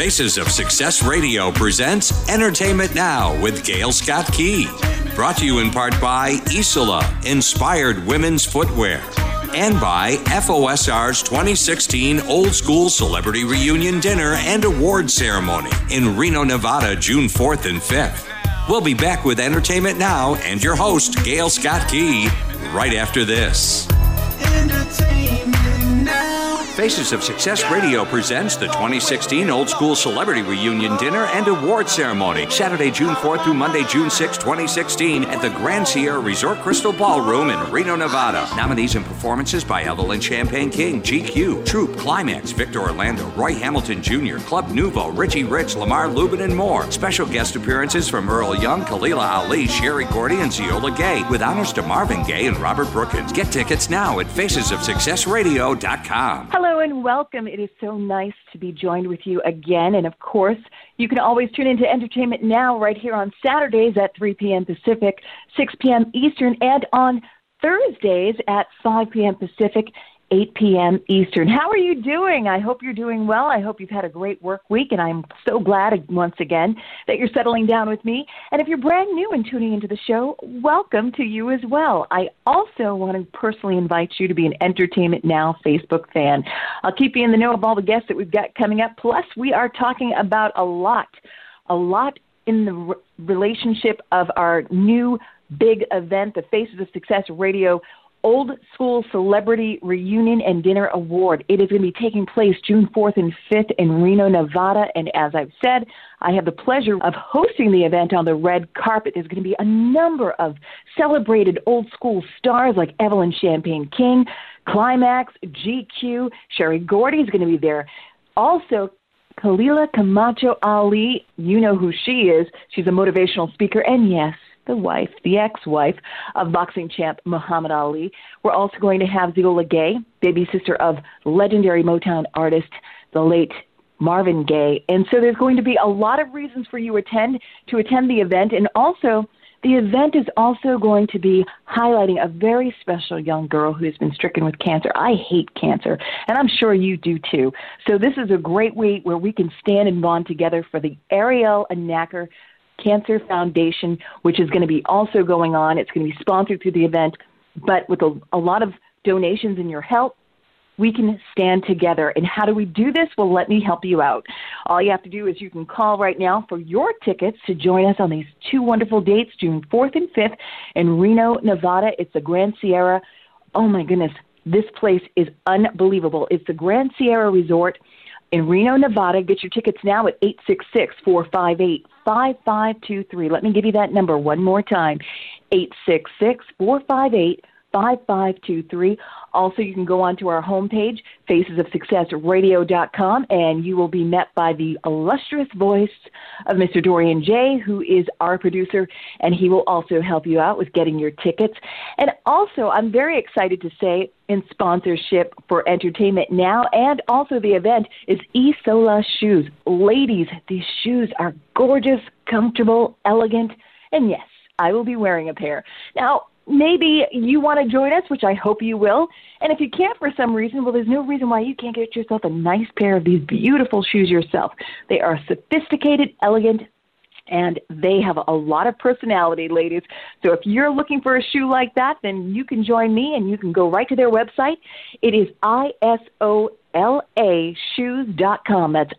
Faces of Success Radio presents Entertainment Now with Gail Scott Key. Brought to you in part by Isola, Inspired Women's Footwear. And by FOSR's 2016 Old School Celebrity Reunion Dinner and Award Ceremony in Reno, Nevada, June 4th and 5th. We'll be back with Entertainment Now and your host, Gail Scott Key, right after this. Faces of Success Radio presents the 2016 Old School Celebrity Reunion Dinner and Award Ceremony, Saturday, June 4th through Monday, June 6, 2016, at the Grand Sierra Resort Crystal Ballroom in Reno, Nevada. Nominees and performances by Evelyn Champagne King, GQ, Troop, Climax, Victor Orlando, Roy Hamilton Jr., Club Nouveau, Richie Rich, Lamar Lubin, and more. Special guest appearances from Earl Young, Khalila Ali, Sherry Gordy, and Ziola Gay, with honors to Marvin Gaye and Robert Brookins. Get tickets now at facesofsuccessradio.com. Hello and welcome. It is so nice to be joined with you again. And of course, you can always tune into Entertainment Now right here on Saturdays at 3 p.m. Pacific, 6 p.m. Eastern, and on Thursdays at 5 p.m. Pacific, 8 p.m. Eastern. How are you doing? I hope you're doing well. I hope you've had a great work week, and I'm so glad once again that you're settling down with me. And if you're brand new and tuning into the show, welcome to you as well. I also want to personally invite you to be an Entertainment Now Facebook fan. I'll keep you in the know of all the guests that we've got coming up. Plus, we are talking about a lot in the relationship of our new big event, the Faces of Success Radio Old School Celebrity Reunion and Dinner Award. It is going to be taking place June 4th and 5th in Reno, Nevada. And as I've said, I have the pleasure of hosting the event on the red carpet. There's going to be a number of celebrated old school stars like Evelyn Champagne King, Climax, GQ, Sherry Gordy is going to be there. Also, Khalila Camacho Ali, you know who she is. She's a motivational speaker. And yes, the ex-wife of boxing champ Muhammad Ali. We're also going to have Ziola Gay, baby sister of legendary Motown artist, the late Marvin Gaye. And so there's going to be a lot of reasons for you to attend the event. And also, the event is also going to be highlighting a very special young girl who has been stricken with cancer. I hate cancer, and I'm sure you do too. So this is a great way where we can stand and bond together for the Ariel Anacker Cancer Foundation, which is going to be also going on. It's going to be sponsored through the event, but with a lot of donations in your help, we can stand together. And how do we do this? Well, let me help you out. All you have to do is you can call right now for your tickets to join us on these two wonderful dates, June 4th and 5th in Reno, Nevada. It's the Grand Sierra. Oh, my goodness. This place is unbelievable. It's the Grand Sierra Resort in Reno, Nevada. Get your tickets now at 866-458-5523. Let me give you that number one more time, 866-458-5523. Also, you can go onto our homepage, facesofsuccessradio.com, and you will be met by the illustrious voice of Mr. Dorian J., who is our producer, and he will also help you out with getting your tickets. And also, I'm very excited to say, in sponsorship for Entertainment Now and also the event is Isola Shoes. Ladies, these shoes are gorgeous, comfortable, elegant, and yes, I will be wearing a pair. Now, maybe you want to join us, which I hope you will. And if you can't for some reason, well, there's no reason why you can't get yourself a nice pair of these beautiful shoes yourself. They are sophisticated, elegant, and they have a lot of personality, ladies. So if you're looking for a shoe like that, then you can join me and you can go right to their website. It is ISOLAshoes.com. That's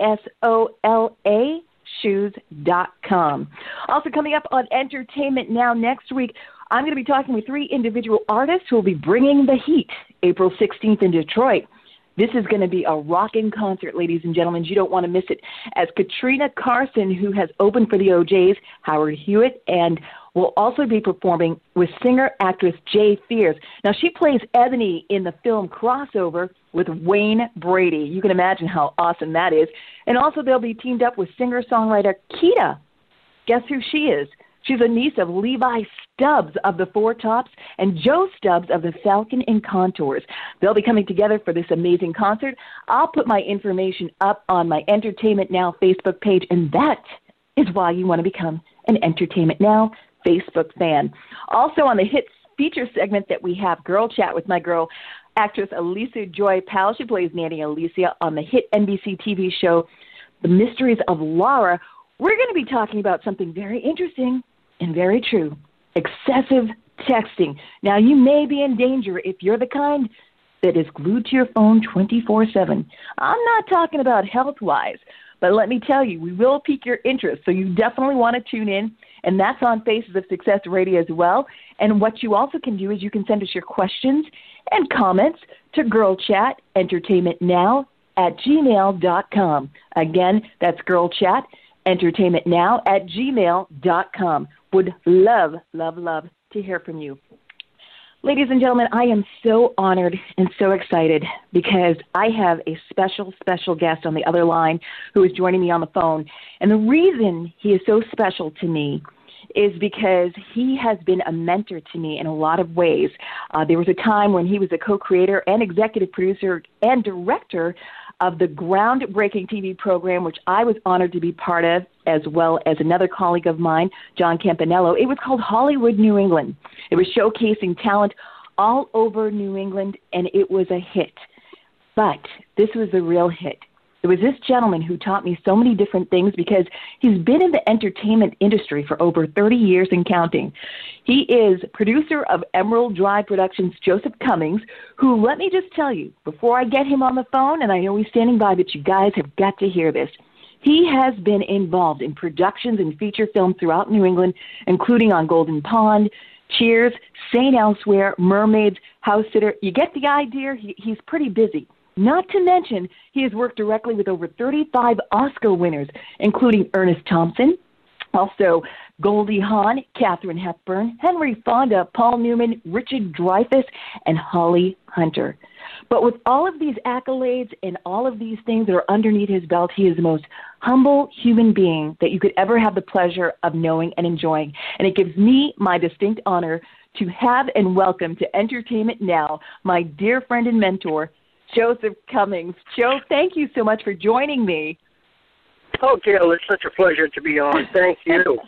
ISOLAshoes.com. Also coming up on Entertainment Now next week, I'm going to be talking with three individual artists who will be bringing the heat April 16th in Detroit. This is going to be a rocking concert, ladies and gentlemen. You don't want to miss it. As Katrina Carson, who has opened for the OJs, Howard Hewitt, and will also be performing with singer-actress Jay Fears. Now, she plays Ebony in the film Crossover with Wayne Brady. You can imagine how awesome that is. And also, they'll be teamed up with singer-songwriter Keita. Guess who she is? She's a niece of Levi Stubbs of the Four Tops and Joe Stubbs of the Falcon and Contours. They'll be coming together for this amazing concert. I'll put my information up on my Entertainment Now Facebook page, and that is why you want to become an Entertainment Now Facebook fan. Also on the hits feature segment that we have, Girl Chat with my girl, actress Alicia Joy Powell. She plays Nanny Alicia on the hit NBC TV show The Mysteries of Laura, we're going to be talking about something very interesting and very true, excessive texting. Now, you may be in danger if you're the kind that is glued to your phone 24/7. I'm not talking about health-wise, but let me tell you, we will pique your interest, so you definitely want to tune in, and that's on Faces of Success Radio as well. And what you also can do is you can send us your questions and comments to girlchatentertainmentnow@gmail.com. Again, that's girlchatentertainmentnow@gmail.com. Would love, love, love to hear from you. Ladies and gentlemen, I am so honored and so excited because I have a special, special guest on the other line who is joining me on the phone. And the reason he is so special to me is because he has been a mentor to me in a lot of ways. There was a time when he was a co-creator and executive producer and director of the groundbreaking TV program, which I was honored to be part of, as well as another colleague of mine, John Campanello. It was called Hollywood New England. It was showcasing talent all over New England, and it was a hit. But this was the real hit. It was this gentleman who taught me so many different things because he's been in the entertainment industry for over 30 years and counting. He is producer of Emerald Drive Productions, Joseph Cummings, who, let me just tell you, before I get him on the phone, and I know he's standing by, but you guys have got to hear this, he has been involved in productions and feature films throughout New England, including on Golden Pond, Cheers, St. Elsewhere, Mermaids, House Sitter. You get the idea? He's pretty busy. Not to mention, he has worked directly with over 35 Oscar winners, including Ernest Thompson, also Goldie Hawn, Katharine Hepburn, Henry Fonda, Paul Newman, Richard Dreyfuss, and Holly Hunter. But with all of these accolades and all of these things that are underneath his belt, he is the most humble human being that you could ever have the pleasure of knowing and enjoying. And it gives me my distinct honor to have and welcome to Entertainment Now my dear friend and mentor, Joseph Cummings. Joe, thank you so much for joining me. Oh, Gail, it's such a pleasure to be on. Thank you.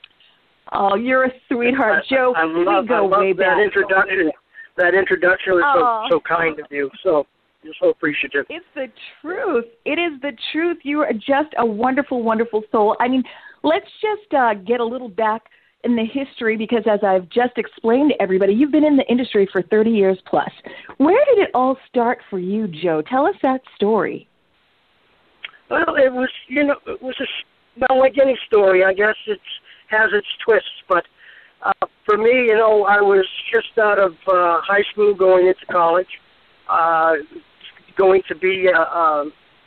Oh, you're a sweetheart, Joe. I love that introduction. That introduction was so kind of you. So you're so appreciative. It's the truth. It is the truth. You are just a wonderful, wonderful soul. I mean, let's just get a little back in the history, because as I've just explained to everybody, you've been in the industry for 30 years plus. Where did it all start for you, Joe? Tell us that story. Well, it was like any story. I guess it has its twists, but for me, I was just out of high school going into college, going to be a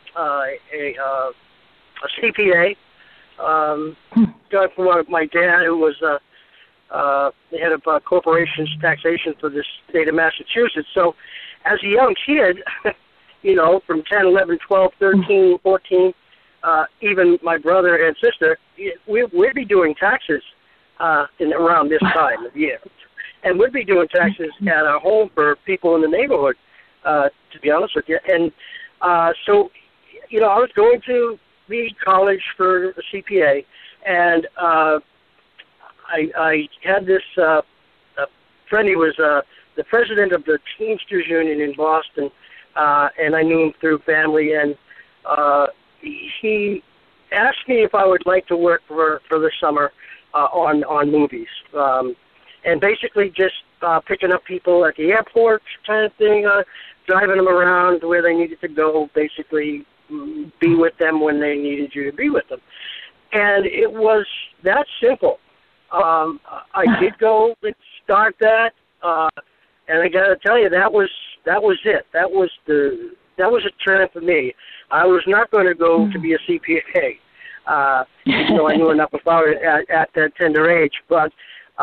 CPA. Got from my dad, who was the head of corporations taxation for the state of Massachusetts. So as a young kid, from 10, 11, 12, 13, 14, even my brother and sister, we'd be doing taxes around this time of year. And we'd be doing taxes at our home for people in the neighborhood, to be honest with you. And so, I was going to the college for a CPA, and I had this friend. He was the president of the Teamsters Union in Boston, and I knew him through family, and he asked me if I would like to work for the summer on movies, and basically just picking up people at the airport kind of thing, driving them around where they needed to go, basically be with them when they needed you to be with them. And it was that simple. I did go and start that, and I got to tell you, that was it. That was a turn for me. I was not going to go to be a CPA, so I knew enough about it at that tender age. But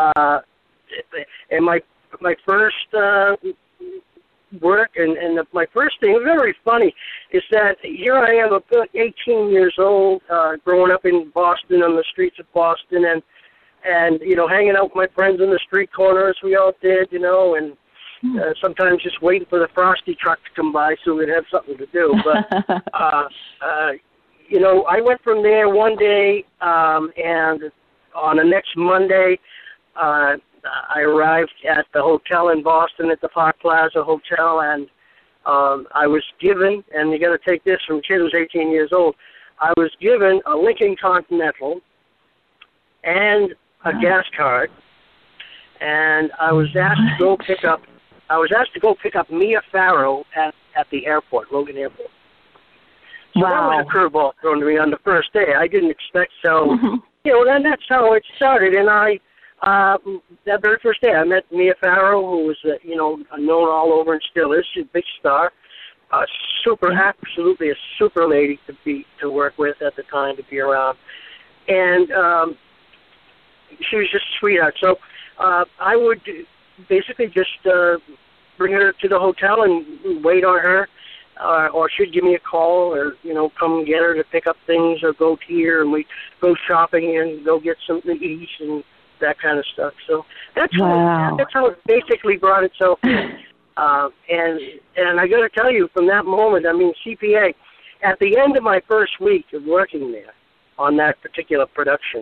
and my first work and my first thing, very funny, is that here I am, about 18 years old, growing up in Boston, on the streets of Boston, and hanging out with my friends in the street corner, as we all did, and sometimes just waiting for the Frosty truck to come by so we'd have something to do. But I went from there one day, and on the next Monday, I arrived at the hotel in Boston, at the Park Plaza Hotel, and I was given, and you got to take this from a kid who was 18 years old, I was given a Lincoln Continental and a gas card, and I was asked to go pick up. I was asked to go pick up Mia Farrow at the airport, Logan Airport. So that was a curveball thrown to me on the first day. I didn't expect so. Then that's how it started. And that very first day, I met Mia Farrow, who was, known all over and still is. She's a big star. Absolutely a super lady to work with at the time, to be around. And she was just a sweetheart. So I would basically just bring her to the hotel and wait on her, or she'd give me a call, or come get her to pick up things, or go here, and we go shopping and go get something to eat and that kind of stuff. So that's how it basically brought itself in. And I got to tell you, from that moment, I mean, CPA, at the end of my first week of working there on that particular production,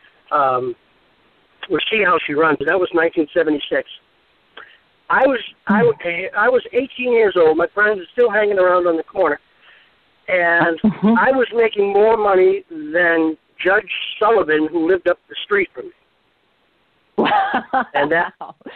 we'll see how she runs. That was 1976. I was 18 years old. My friends were still hanging around on the corner, and I was making more money than Judge Sullivan, who lived up the street from me. And that's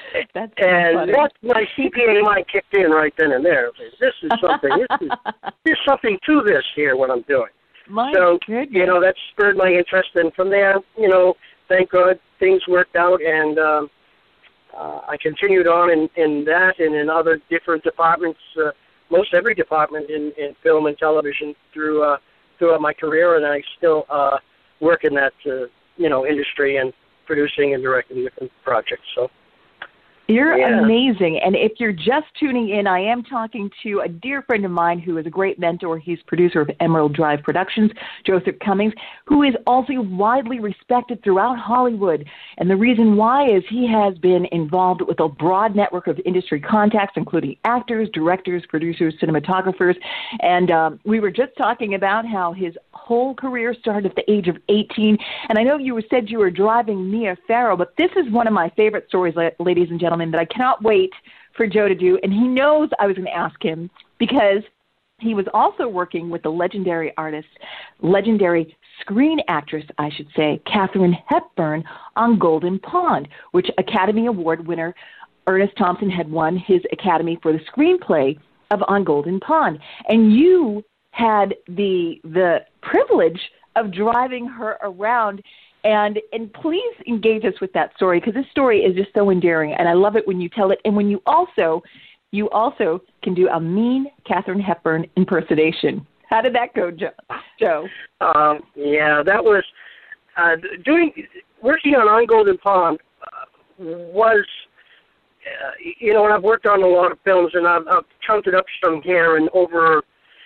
my CPA mind kicked in right then and there. This is something. There's something to this here. What I'm doing. So that spurred my interest, and from there, thank God things worked out, and I continued on in that and in other different departments, most every department in film and television throughout my career, and I still work in that industry and producing and directing different projects. So you're amazing. And if you're just tuning in, I am talking to a dear friend of mine who is a great mentor. He's producer of Emerald Drive Productions, Joseph Cummings, who is also widely respected throughout Hollywood. And the reason why is he has been involved with a broad network of industry contacts, including actors, directors, producers, cinematographers. And we were just talking about how his whole career started at the age of 18. And I know you said you were driving Mia Farrow, but this is one of my favorite stories, ladies and gentlemen, that I cannot wait for Joe to do. And he knows I was going to ask him because he was also working with the legendary screen actress, I should say, Katharine Hepburn on Golden Pond, which Academy Award winner Ernest Thompson had won his Academy for the screenplay of On Golden Pond. And you had the privilege of driving her around. And please engage us with that story, because this story is just so endearing, and I love it when you tell it. And when you also can do a mean Katharine Hepburn impersonation. How did that go, Joe? That was working on Golden Pond was, and I've worked on a lot of films, and I've counted up some here, and over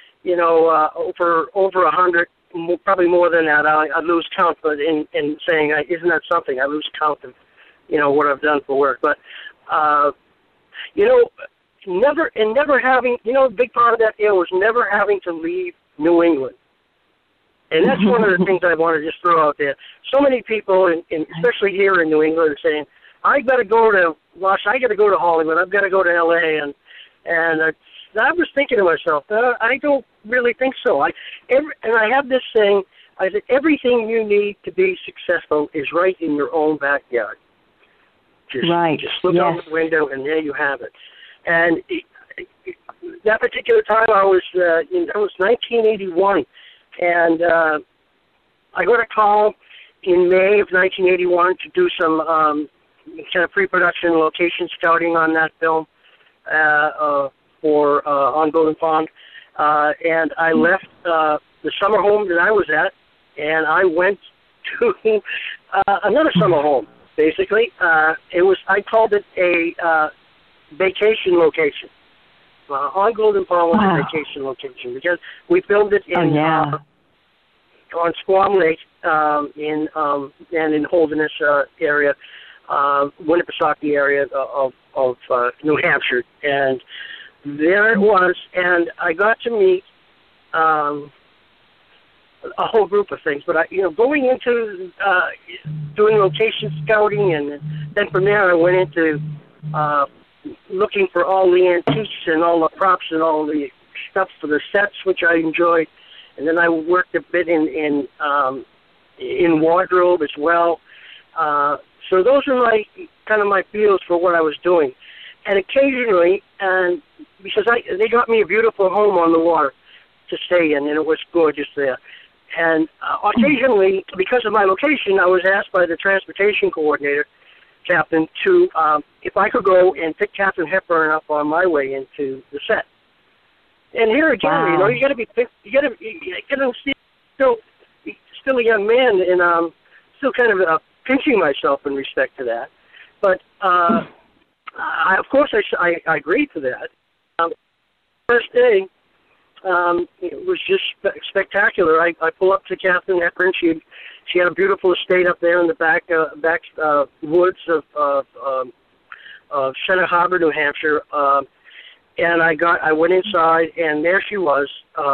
100. Probably more than that. I lose count, but in saying, isn't that something? I lose count of, what I've done for work. But, never having, a big part of that deal was never having to leave New England. And that's one of the things I want to just throw out there. So many people, especially here in New England, are saying, I got to go to Hollywood, I've got to go to L.A., and I was thinking to myself, I don't really think so. I have this saying, I said, everything you need to be successful is right in your own backyard. Just look out the window, and there you have it. And that particular time, that was 1981, and I got a call in May of 1981 to do some kind of pre-production location scouting on that film. For On Golden Pond, and I left the summer home that I was at, and I went to another summer home. Basically, I called it a vacation location. On Golden Pond was a vacation location because we filmed it in on Squam Lake and in Holderness area, Winnipesaukee area of New Hampshire, and there it was, and I got to meet a whole group of things. But going into doing location scouting, and then from there I went into looking for all the antiques and all the props and all the stuff for the sets, which I enjoyed. and then I worked a bit in wardrobe as well. So those are my fields for what I was doing. And occasionally, and because they got me a beautiful home on the water to stay in, and it was gorgeous there. And occasionally, because of my location, I was asked by the transportation coordinator, captain, to if I could go and pick Katharine Hepburn up on my way into the set. And here again, wow. you got to be still a young man, and still kind of pinching myself in respect to that. But of course, I agreed to that. First day, it was just spectacular. I pull up to Katharine Hepburn. She had a beautiful estate up there in the back woods of Center Harbor, New Hampshire. And I went inside, and there she was.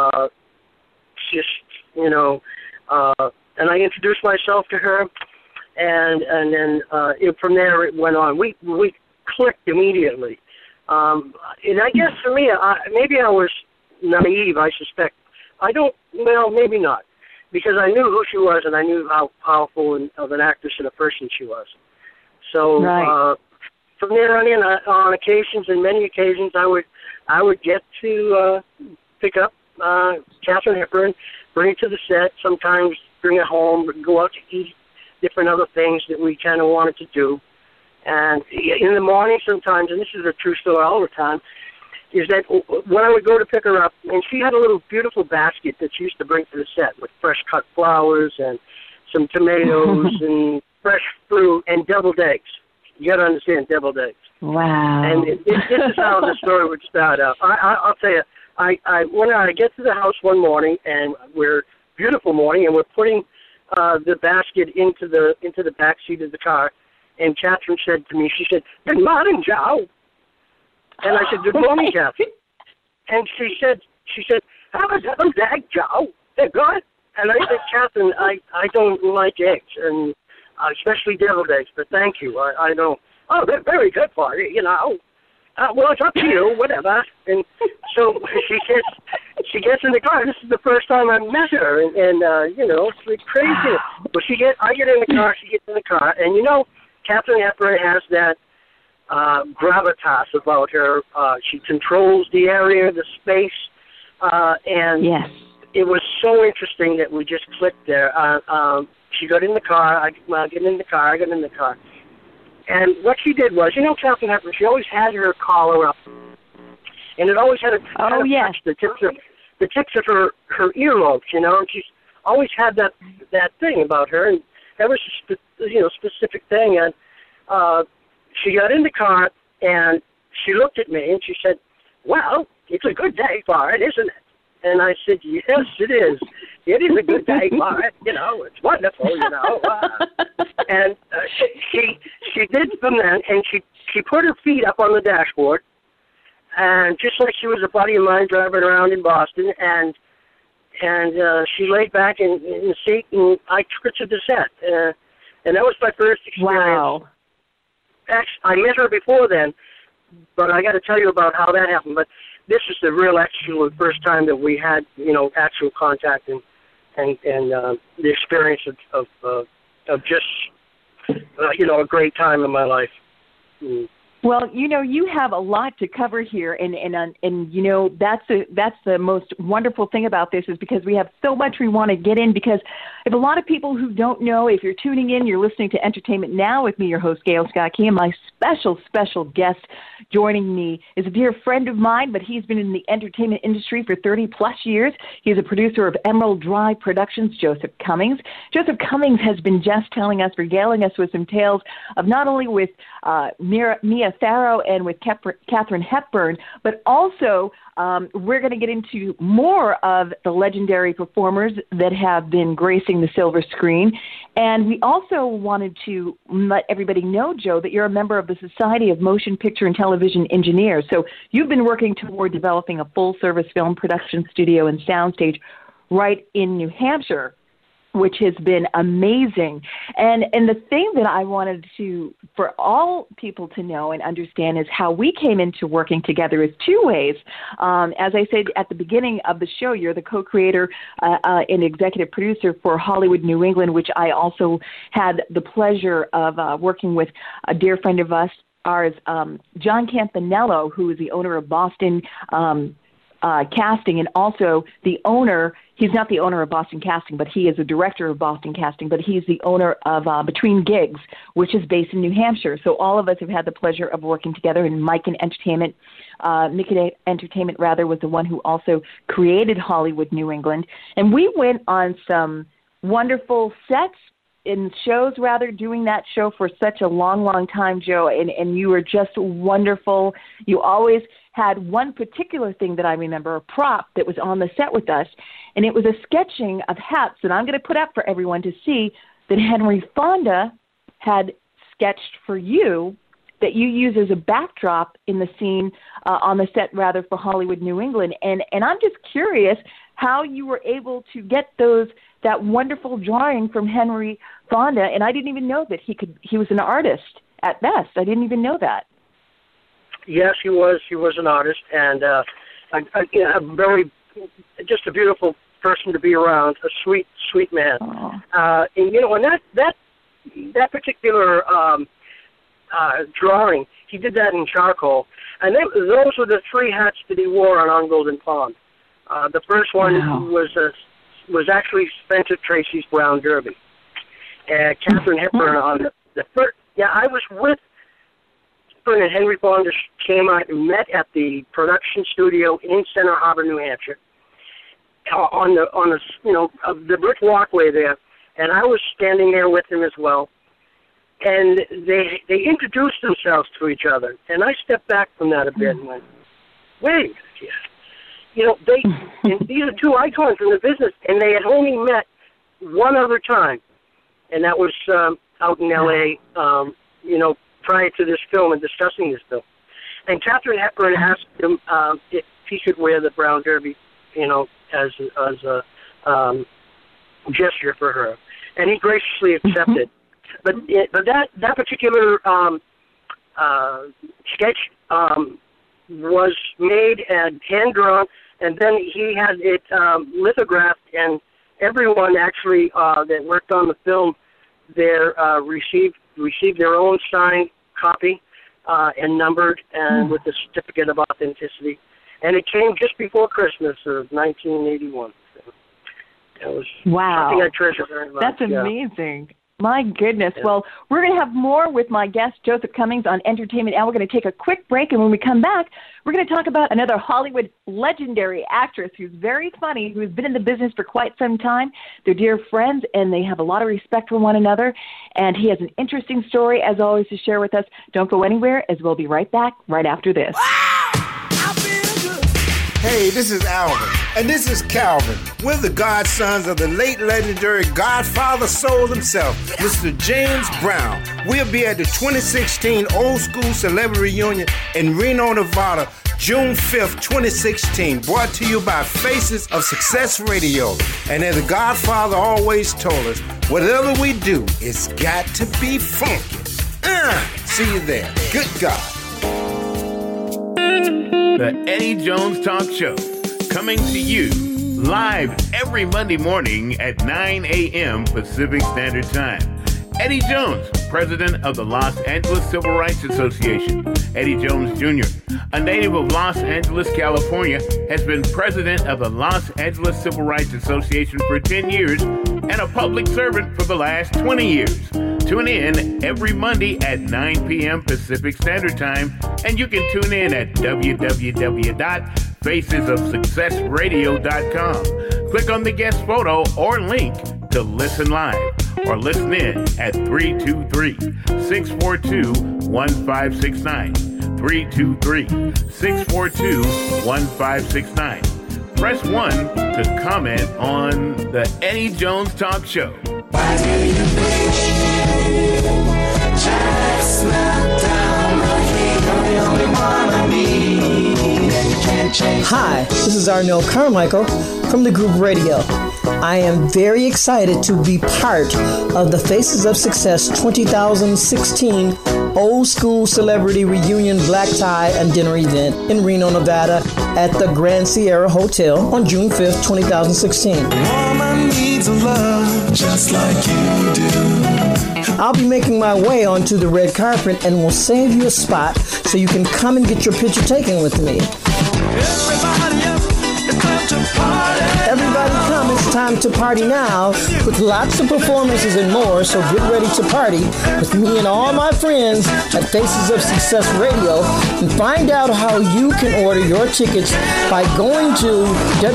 And I introduced myself to her, and then from there it went on. We clicked immediately. And I guess for me, maybe I was naive, I suspect. Maybe not, because I knew who she was, and I knew how powerful of an actress and a person she was. So right. From there on in, on occasions, and many occasions, I would get to pick up Katharine Hepburn, bring it to the set, sometimes bring it home, go out to eat, different other things that we kind of wanted to do. And in the morning sometimes, and this is a true story all the time, is that when I would go to pick her up, and she had a little beautiful basket that she used to bring to the set with fresh cut flowers and some tomatoes and fresh fruit and deviled eggs. You got to understand deviled eggs. Wow. And this is how the story would start out. I'll tell you, when I get to the house one morning, and beautiful morning, and we're putting the basket into the back seat of the car, and Katharine said to me, she said, "Good morning, Joe." And I said, "Good morning, Katharine." And she said, "How are deviled eggs, Joe? They're good." And I said, "Katharine, I don't like eggs, and especially deviled eggs, but thank you. I don't. Oh, they're very good for you, you know. Well, it's up to you, whatever." And so she gets in the car. This is the first time I met her, and it's like crazy. But I get in the car, she gets in the car, and Katharine Hepburn has that gravitas about her. She controls the area, the space, and yes. It was so interesting that we just clicked there. She got in the car. I got in the car. And what she did was, Katharine Hepburn, she always had her collar up, and it always had touch the tips of her earlobes, and she's always had that thing about her, and that was a specific thing. And she got in the car, and she looked at me, and she said, "Well, it's a good day for it, isn't it?" And I said, "Yes, it is. It is a good day for it. It's wonderful, And she did from then, and she put her feet up on the dashboard, and just like she was a buddy of mine driving around in Boston, and she laid back in the seat, and I took her to the set. And that was my first experience. Wow. Actually, I met her before then, but I got to tell you about how that happened. But this is the real actual first time that we had, actual contact and the experience of just, a great time in my life. Mm. Well, you have a lot to cover here, and that's the most wonderful thing about this is because we have so much we want to get in. Because if a lot of people who don't know, if you're tuning in, you're listening to Entertainment Now with me, your host Gail Scott Key, and my special guest joining me is a dear friend of mine, but he's been in the entertainment industry for 30 plus years. He's a producer of Emerald Drive Productions, Joseph Cummings. Joseph Cummings has been just regaling us with some tales of not only with Mia Farrow and with Katharine Hepburn, but also we're going to get into more of the legendary performers that have been gracing the silver screen. And we also wanted to let everybody know, Joe, that you're a member of the Society of Motion Picture and Television Engineers. So you've been working toward developing a full-service film production studio and soundstage right in New Hampshire. which has been amazing. And the thing that I wanted for all people to know and understand is how we came into working together is two ways. As I said at the beginning of the show, you're the co-creator and executive producer for Hollywood New England, which I also had the pleasure of working with a dear friend of ours, John Campanello, who is the owner of Boston Casting, and also the owner. He's not the owner of Boston Casting, but he is a director of Boston Casting, but he's the owner of Between Gigs, which is based in New Hampshire. So all of us have had the pleasure of working together, and Mike and Entertainment, Mickey Entertainment rather, was the one who also created Hollywood New England. And we went on some wonderful sets in shows, rather, doing that show for such a long, long time, Joe, and you were just wonderful. You always had one particular thing that I remember, a prop that was on the set with us, and it was a sketching of hats that I'm going to put up for everyone to see that Henry Fonda had sketched for you that you use as a backdrop in the scene on the set, rather, for Hollywood New England. And I'm just curious how you were able to get that wonderful drawing from Henry Fonda, and I didn't even know that he was an artist at best. I didn't even know that. Yes, he was. He was an artist, and a just a beautiful person to be around. A sweet, sweet man. And and that particular drawing, he did that in charcoal, and those were the three hats that he wore on Golden Pond. The first one was actually Spencer Tracy's Brown Derby. Katharine Hepburn on the first. Yeah, I was with Hepburn, and Henry Fonda came out and met at the production studio in Center Harbor, New Hampshire, on the brick walkway there, and I was standing there with him as well. And they introduced themselves to each other, and I stepped back from that a bit and went, wait, these are two icons in the business, and they had only met one other time, and that was out in L.A., prior to this film and discussing this film. And Katharine Hepburn asked him if he could wear the Brown Derby, as a gesture for her, and he graciously accepted. But that particular sketch was made and hand drawn, and then he had it lithographed, and everyone actually that worked on the film there received their own signed copy and numbered, and with the certificate of authenticity. And it came just before Christmas of 1981. It was something I treasure very much. That's amazing. Yeah. My goodness. Yeah. Well, we're going to have more with my guest, Joseph Cummings, on Entertainment Now. We're going to take a quick break, and when we come back, we're going to talk about another Hollywood legendary actress who's very funny, who's been in the business for quite some time. They're dear friends, and they have a lot of respect for one another, and he has an interesting story, as always, to share with us. Don't go anywhere, as we'll be right back right after this. Hey, this is Alvin. And this is Calvin. We're the godsons of the late legendary Godfather Soul himself, Mr. James Brown. We'll be at the 2016 Old School Celebrity Reunion in Reno, Nevada, June 5th, 2016. Brought to you by Faces of Success Radio. And as the Godfather always told us, whatever we do, it's got to be funky. See you there. Good God. The Eddie Jones Talk Show, coming to you live every Monday morning at 9 a.m. Pacific Standard Time. Eddie Jones, president of the Los Angeles Civil Rights Association. Eddie Jones Jr., a native of Los Angeles, California, has been president of the Los Angeles Civil Rights Association for 10 years and a public servant for the last 20 years. Tune in every Monday at 9 p.m. Pacific Standard Time, and you can tune in at www.facesofsuccessradio.com. Click on the guest photo or link to listen live or listen in at 323-642-1569. 323-642-1569. Press 1 to comment on the Eddie Jones Talk Show. Hi, this is Arnel Carmichael from the group Radio. I am very excited to be part of the Faces of Success 2016 Old School Celebrity Reunion Black Tie and Dinner event in Reno, Nevada at the Grand Sierra Hotel on June 5th, 2016. Woman needs a love just like you do. I'll be making my way onto the red carpet and will save you a spot so you can come and get your picture taken with me. Everybody up, it's time to party. Everybody come, it's time to party now with lots of performances and more, so get ready to party with me and all my friends at Faces of Success Radio, and find out how you can order your tickets by going to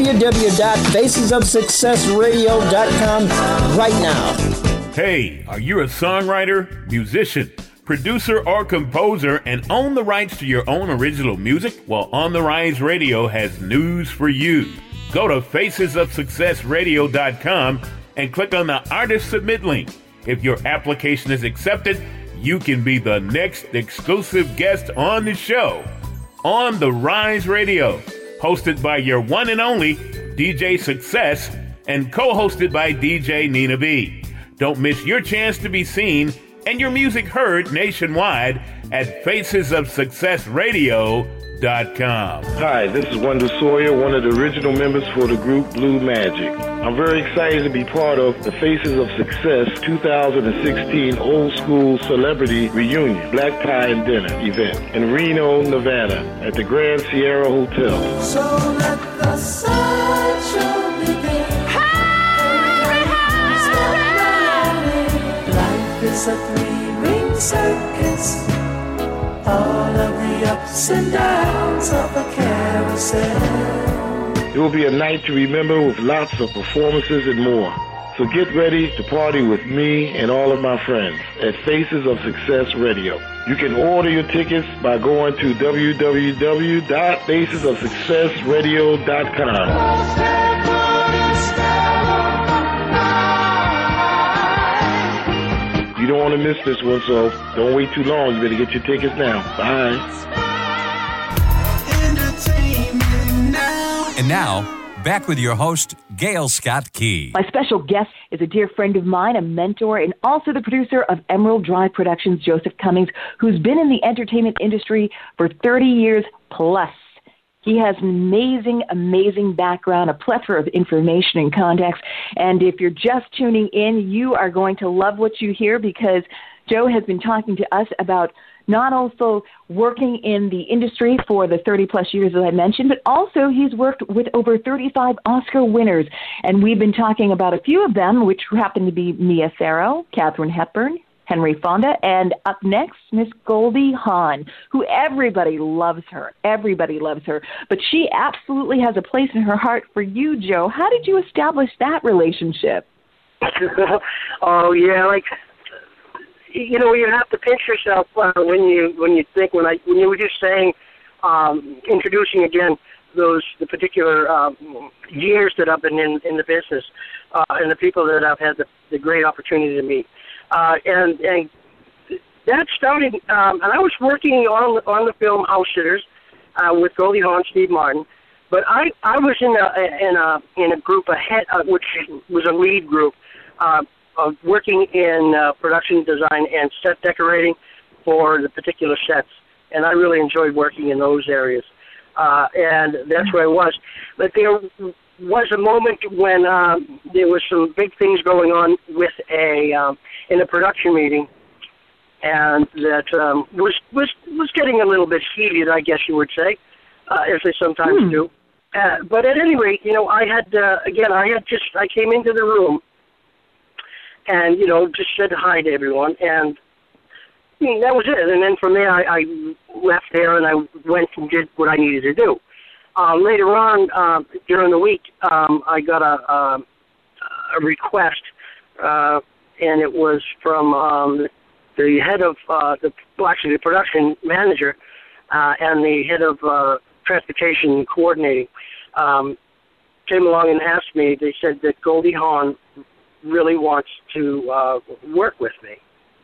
www.facesofsuccessradio.com right now. Hey, are you a songwriter, musician, producer, or composer and own the rights to your own original music? Well, On the Rise Radio has news for you. Go to facesofsuccessradio.com and click on the Artist Submit link. If your application is accepted, you can be the next exclusive guest on the show. On the Rise Radio, hosted by your one and only DJ Success and co-hosted by DJ Nina B. Don't miss your chance to be seen and your music heard nationwide at facesofsuccessradio.com. Hi, this is Wendell Sawyer, one of the original members for the group Blue Magic. I'm very excited to be part of the Faces of Success 2016 Old School Celebrity Reunion Black Tie and Dinner event in Reno, Nevada at the Grand Sierra Hotel. So let the sunshine begin. It's a three-ring circus, all of the ups and downs of a carousel. It will be a night to remember with lots of performances and more. So get ready to party with me and all of my friends at Faces of Success Radio. You can order your tickets by going to www.facesofsuccessradio.com. You don't want to miss this one, so don't wait too long. You better get your tickets now. Bye. And now, back with your host, Gail Scott Key. My special guest is a dear friend of mine, a mentor, and also the producer of Emerald Drive Productions, Joseph Cummings, who's been in the entertainment industry for 30 years plus. He has an amazing, amazing background, a plethora of information and contacts. And if you're just tuning in, you are going to love what you hear, because Joe has been talking to us about not also working in the industry for the 30-plus years that I mentioned, but also he's worked with over 35 Oscar winners. And we've been talking about a few of them, which happen to be Mia Farrow, Katharine Hepburn, Henry Fonda, and up next, Miss Goldie Hawn, who everybody loves her. Everybody loves her. But she absolutely has a place in her heart for you, Joe. How did you establish that relationship? Oh, yeah, like, you know, you have to pinch yourself when you were just saying, introducing again the particular years that I've been in the business and the people that I've had the great opportunity to meet. And that started, and I was working on the film House Sitters with Goldie Hawn, Steve Martin, but I was in a group ahead, which was a lead group, working in production design and set decorating for the particular sets, and I really enjoyed working in those areas, and that's where I was. But there was a moment when there was some big things going on with in a production meeting, and that was getting a little bit heated, I guess you would say, as they sometimes do. But at any rate, you know, I came into the room and, you know, just said hi to everyone, and that was it. And then from there, I left there and I went and did what I needed to do. Later on, during the week, I got a request, and it was from the head of the production manager and the head of transportation coordinating came along and asked me. They said that Goldie Hawn really wants to work with me.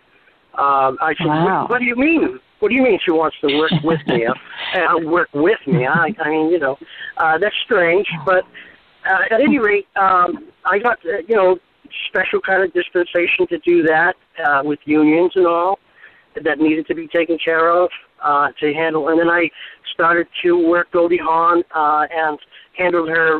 I said, wow. What do you mean? What do you mean she wants to work with me? Work with me? I mean, you know, that's strange, but at any rate, I got, special kind of dispensation to do that with unions and all that needed to be taken care of to handle. And then I started to work Goldie Hawn and handled her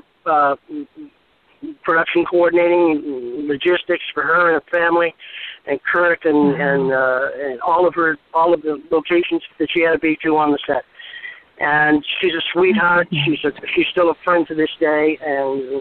production coordinating, logistics for her and her family, and Kirk and all of the locations that she had to be to on the set. And she's a sweetheart. She's still a friend to this day, and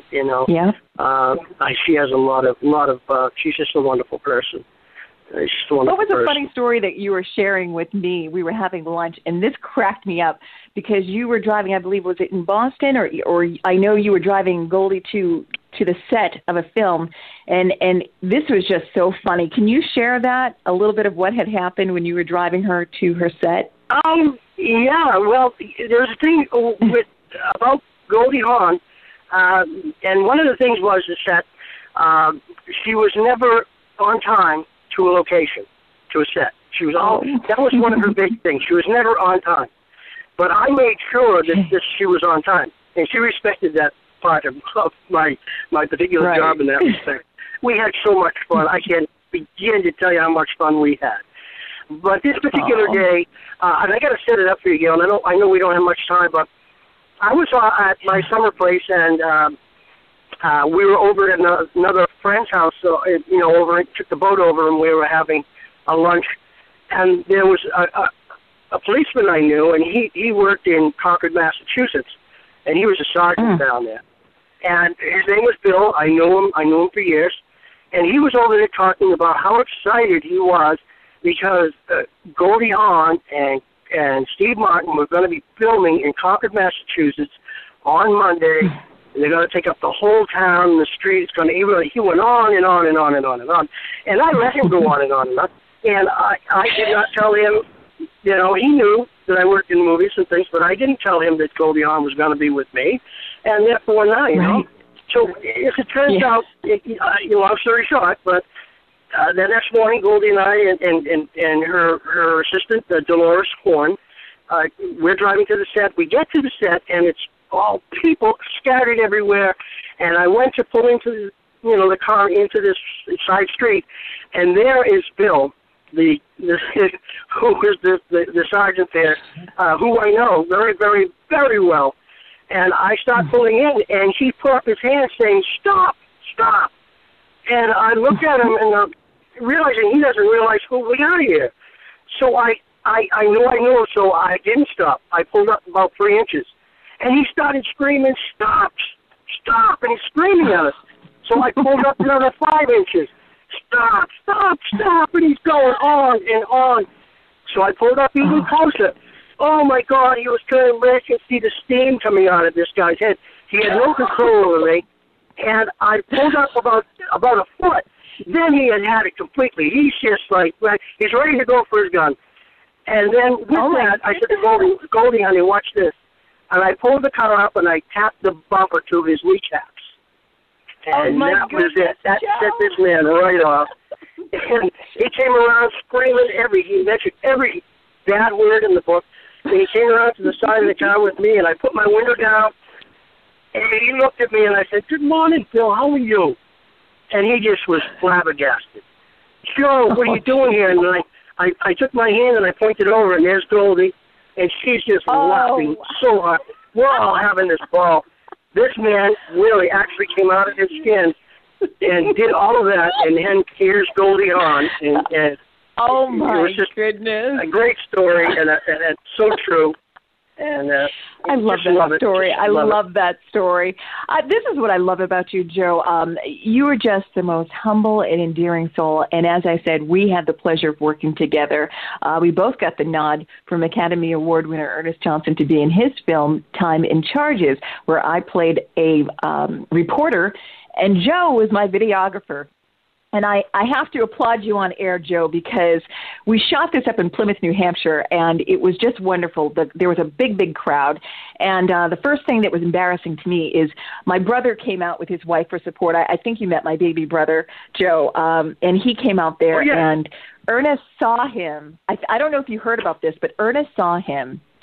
she has a lot of. She's just a wonderful person. What was a funny story that you were sharing with me? We were having lunch, and this cracked me up because you were driving. I believe, was it in Boston, or I know you were driving Goldie to the set of a film, and this was just so funny. Can you share that, a little bit of what had happened when you were driving her to her set? Yeah, well, there's a thing about Goldie Hawn, and one of the things was that she was never on time to a location, to a set. She was that was one of her big things. She was never on time. But I made sure that she was on time, and she respected that part of my particular job in that respect. We had so much fun. I can't begin to tell you how much fun we had. But this particular day, and I got to set it up for you, Gail, and I know we don't have much time, but I was at my summer place, and we were over at another friend's house, took the boat over, and we were having a lunch, and there was a policeman I knew, and he worked in Concord, Massachusetts, and he was a sergeant down there. And his name was Bill. I knew him for years, and he was over there talking about how excited he was because Goldie Hawn and Steve Martin were going to be filming in Concord, Massachusetts on Monday. They're going to take up the whole town, the street. It's going to. He went on and on and on and on and on, and I let him go on and on and on. And I did not tell him. He knew that I worked in movies and things, but I didn't tell him that Goldie Hawn was going to be with me, and therefore now, know. So as it turns out, long story short, but. The next morning, Goldie and I and her assistant, Dolores Horn, we're driving to the set. We get to the set, and it's all people scattered everywhere. And I went to pull into the car into this side street, and there is Bill, who was the sergeant there, who I know very, very, very well. And I start pulling in, and he put up his hand saying, "Stop, stop." And I looked at him and realizing he doesn't realize who we are here. So I knew him, so I didn't stop. I pulled up about 3 inches. And he started screaming, "Stop, stop," and he's screaming at us. So I pulled up another 5 inches. "Stop, stop, stop," and he's going on and on. So I pulled up even closer. Oh, my God, he was turning red. You could see the steam coming out of this guy's head. He had no control over me. And I pulled up about a foot. Then he had it completely. He's just like, he's ready to go for his gun. And then with that, I said to Goldie, honey, watch this. And I pulled the car up and I tapped the bumper to his kneecaps. And that was it. That set this man right off. And he came around screaming he mentioned every bad word in the book. And he came around to the side of the car with me, and I put my window down. And he looked at me, and I said, "Good morning, Bill. How are you?" And he just was flabbergasted. "Joe, what are you doing here?" And I took my hand and I pointed over, and there's Goldie, and she's just laughing so hard. We're all having this ball. This man really actually came out of his skin and did all of that, and then here's Goldie Hawn. And oh, my it was just goodness. A great story, and it's so true. And I love that story. I love that story. This is what I love about you, Joe. You are just the most humble and endearing soul. And as I said, we had the pleasure of working together. We both got the nod from Academy Award winner Ernest Johnson to be in his film Time in Charges, where I played a reporter, and Joe was my videographer. And I have to applaud you on air, Joe, because we shot this up in Plymouth, New Hampshire, and it was just wonderful. There was a big, big crowd. And the first thing that was embarrassing to me is my brother came out with his wife for support. I think you met my baby brother, Joe, and he came out there, and Ernest saw him. I don't know if you heard about this, but Ernest saw him.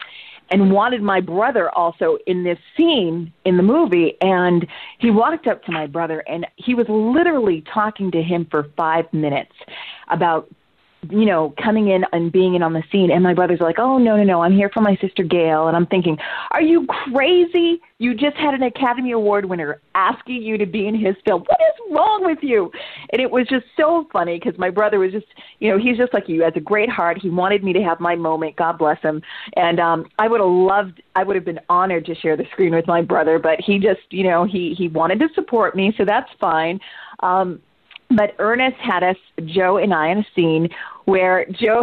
and wanted my brother also in this scene in the movie. And he walked up to my brother, and he was literally talking to him for 5 minutes about, you know, coming in and being in on the scene. And my brother's like, oh, no, I'm here for my sister Gail. And I'm thinking, are you crazy? You just had an Academy Award winner asking you to be in his film. What is wrong with you? And it was just so funny because my brother was just, you know, he's just like you. He has a great heart. He wanted me to have my moment. God bless him. And I would have been honored to share the screen with my brother, but he just, you know, he wanted to support me, so that's fine. But Ernest had us, Joe and I, in a scene where, Joe,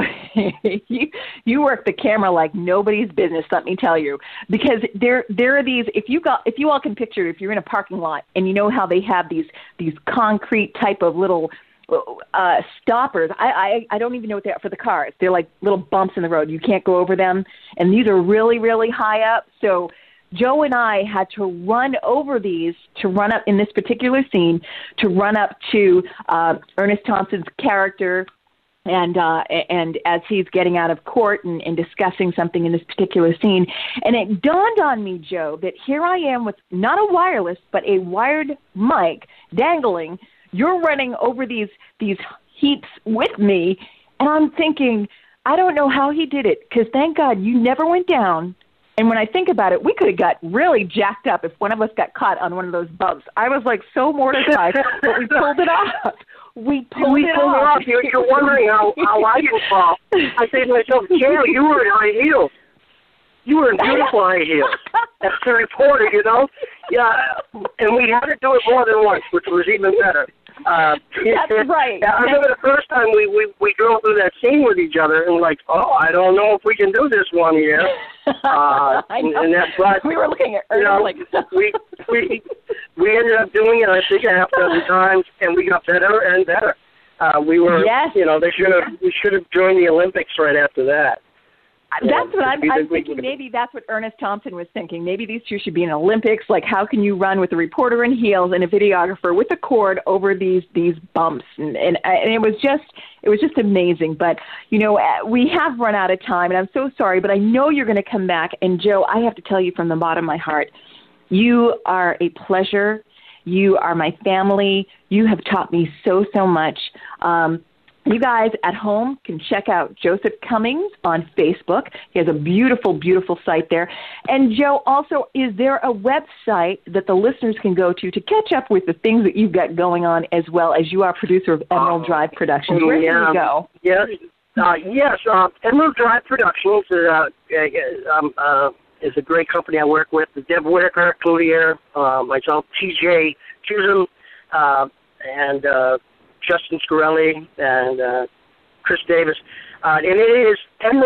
you work the camera like nobody's business, let me tell you. Because there are these, if you all can picture, if you're in a parking lot and you know how they have these concrete type of little stoppers. I don't even know what they are for the cars. They're like little bumps in the road. You can't go over them. And these are really, really high up. So Joe and I had to run over these to run up in this particular scene, to run up to Ernest Thompson's character, and as he's getting out of court and discussing something in this particular scene. And it dawned on me, Joe, that here I am with not a wireless, but a wired mic dangling. You're running over these heaps with me, and I'm thinking, I don't know how he did it, because thank God you never went down. And when I think about it, we could have got really jacked up if one of us got caught on one of those bumps. I was like so mortified, but we pulled it off. We pulled it off. You're wondering how I didn't fall. I say to myself, Gail, you were in high heels. You were in beautiful high heels. As a reporter, you know. Yeah, and we had to do it more than once, which was even better. That's right. I remember the first time we drove through that scene with each other, and like, oh, I don't know if we can do this one here. I know. And that's right. We were looking at Ernest, you know, like we ended up doing it, I think, a half dozen times, and we got better and better. We were, you know, we should have joined the Olympics right after that. That's what I'm thinking. Maybe that's what Ernest Thompson was thinking. Maybe these two should be in Olympics. Like, how can you run with a reporter in heels and a videographer with a cord over these bumps? And it was just amazing. But, you know, we have run out of time, and I'm so sorry, but I know you're going to come back. And, Joe, I have to tell you from the bottom of my heart, you are a pleasure. You are my family. You have taught me so much. You guys at home can check out Joseph Cummings on Facebook. He has a beautiful, beautiful site there. And, Joe, also, is there a website that the listeners can go to catch up with the things that you've got going on, as well as you are producer of Emerald Drive Productions? Where can you go? Yes. Emerald Drive Productions is a great company I work with. Deb Whitaker, Cloutier, myself, TJ Chisholm, and Justin Scarelli, and Chris Davis. And it is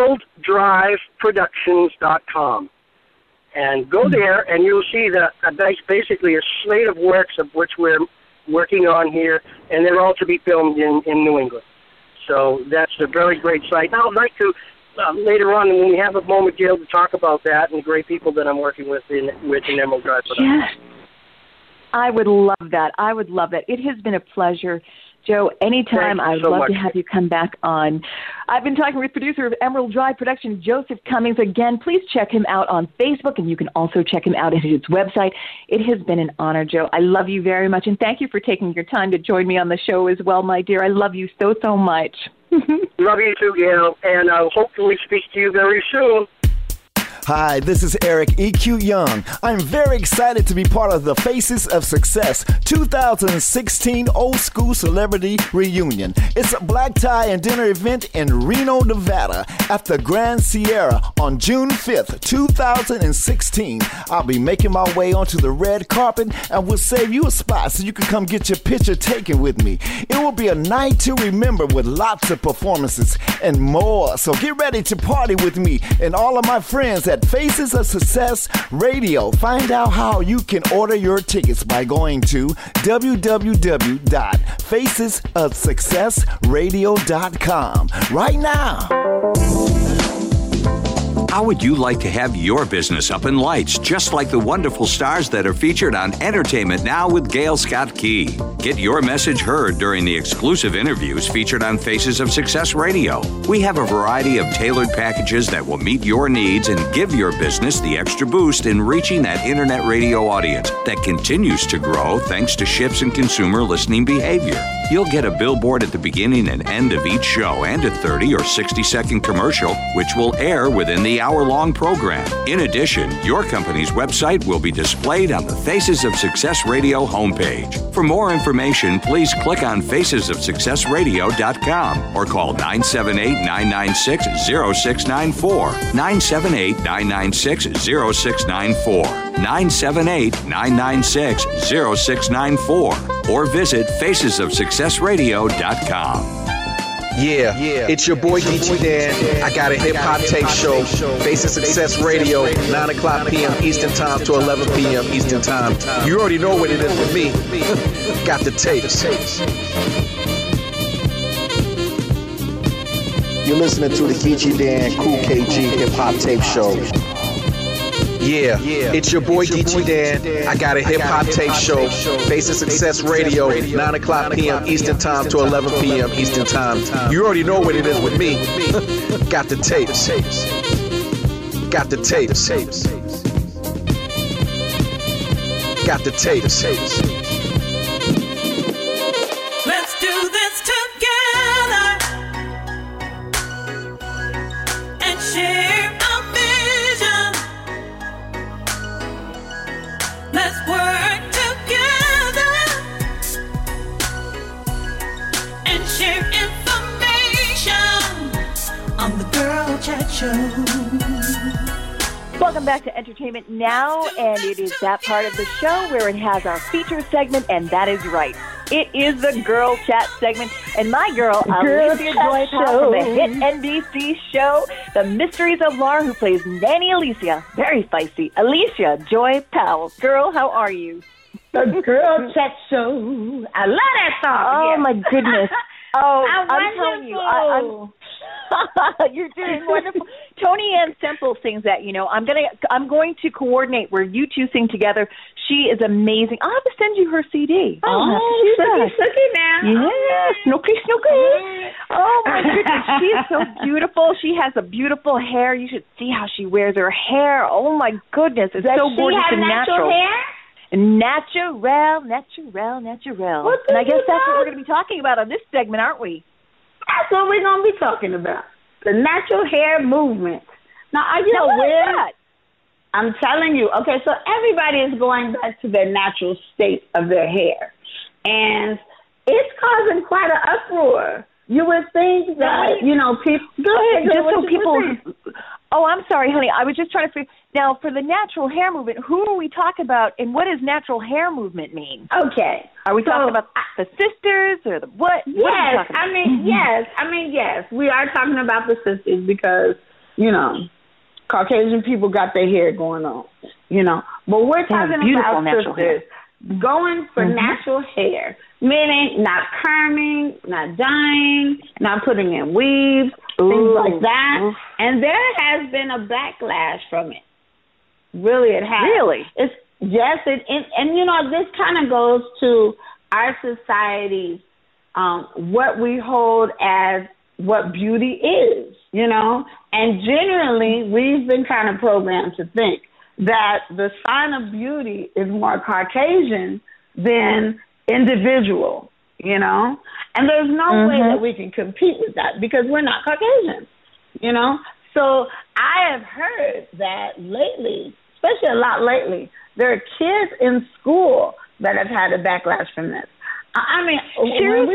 emeralddriveproductions.com. And go there, and you'll see basically a slate of works of which we're working on here, and they're all to be filmed in New England. So that's a very great site. Now, I'd like to, later on, when we have a moment, Gail, to talk about that and the great people that I'm working with in Emerald Drive Productions. Yes. I would love that. It has been a pleasure. Joe, anytime, I would love to have you come back on. I've been talking with producer of Emerald Drive Productions, Joseph Cummings. Again, please check him out on Facebook, and you can also check him out at his website. It has been an honor, Joe. I love you very much, and thank you for taking your time to join me on the show as well, my dear. I love you so much. Love you too, Gail, and I'll hopefully speak to you very soon. Hi, this is Eric EQ Young. I'm very excited to be part of the Faces of Success 2016 Old School Celebrity Reunion. It's a black tie and dinner event in Reno, Nevada at the Grand Sierra on June 5th, 2016. I'll be making my way onto the red carpet and will save you a spot so you can come get your picture taken with me. It will be a night to remember with lots of performances and more. So get ready to party with me and all of my friends at Faces of Success Radio. Find out how you can order your tickets by going to www.facesofsuccessradio.com right now. How would you like to have your business up in lights, just like the wonderful stars that are featured on Entertainment Now with Gail Scott Key? Get your message heard during the exclusive interviews featured on Faces of Success Radio. We have a variety of tailored packages that will meet your needs and give your business the extra boost in reaching that internet radio audience that continues to grow thanks to shifts in consumer listening behavior. You'll get a billboard at the beginning and end of each show and a 30 or 60-second commercial, which will air within the hour-long program. In addition, your company's website will be displayed on the Faces of Success Radio homepage. For more information, please click on facesofsuccessradio.com or call 978-996-0694, 978-996-0694, 978-996-0694, or visit facesofsuccessradio.com. Yeah, it's your boy Geechee Dan. I got a hip-hop tape show, Faces of Success Radio, 9 o'clock p.m. Eastern Time to 11 p.m. Eastern Time. You already know what it is with me. Got the tapes. You're listening to the Geechee Dan Cool KG hip-hop tape show. Yeah, it's your boy Geechee Dan. I got a hip-hop tape show, Faces of Success Radio, 9 o'clock p.m. Eastern Time to 11 p.m. Eastern Time. You already know what it is with me. Got the tapes. Got the tapes. Got the tapes. Let's do this together and share our vision. Let's work together and share information on the Girl Chat Show. Welcome back to Entertainment Now, and it is that part of the show where it has our feature segment, and that is right. It is the Girl Chat segment, and my girl, Alicia Joy Powell from the hit NBC show, The Mysteries of Laura, who plays Nanny Alicia. Very feisty. Alicia Joy Powell. Girl, how are you? The Girl Chat show. I love that song. Oh, yeah. my goodness. Oh, I'm telling you, you're doing wonderful. Tony Ann Semple sings that. You know, I'm going to coordinate where you two sing together. She is amazing. I'll have to send you her CD. Snooky now. Yeah, Snooky. Oh my goodness, she is so beautiful. She has a beautiful hair. You should see how she wears her hair. Oh my goodness, it's so gorgeous and natural. Hair? Natural. And I guess that's what we're going to be talking about on this segment, aren't we? That's what we're going to be talking about. The natural hair movement. Now, are you aware? That? I'm telling you. Okay, so everybody is going back to their natural state of their hair. And it's causing quite an uproar. You would think that, people... Go ahead. Oh, I'm sorry, honey. I was just trying to figure... Now, for the natural hair movement, who are we talking about, and what does natural hair movement mean? Okay. Are we talking about the sisters or the what? Yes. What are we talking about? Yes. We are talking about the sisters because, Caucasian people got their hair going on, But we're talking about sisters going for natural hair, meaning not perming, not dyeing, not putting in weaves, things like that. And there has been a backlash from it. Really, it has. Really? And this kind of goes to our society's what we hold as what beauty is, And generally, we've been kind of programmed to think that the sign of beauty is more Caucasian than individual, And there's no way that we can compete with that because we're not Caucasian, So I have heard that lately, especially a lot lately, there are kids in school that have had a backlash from this. I mean, seriously?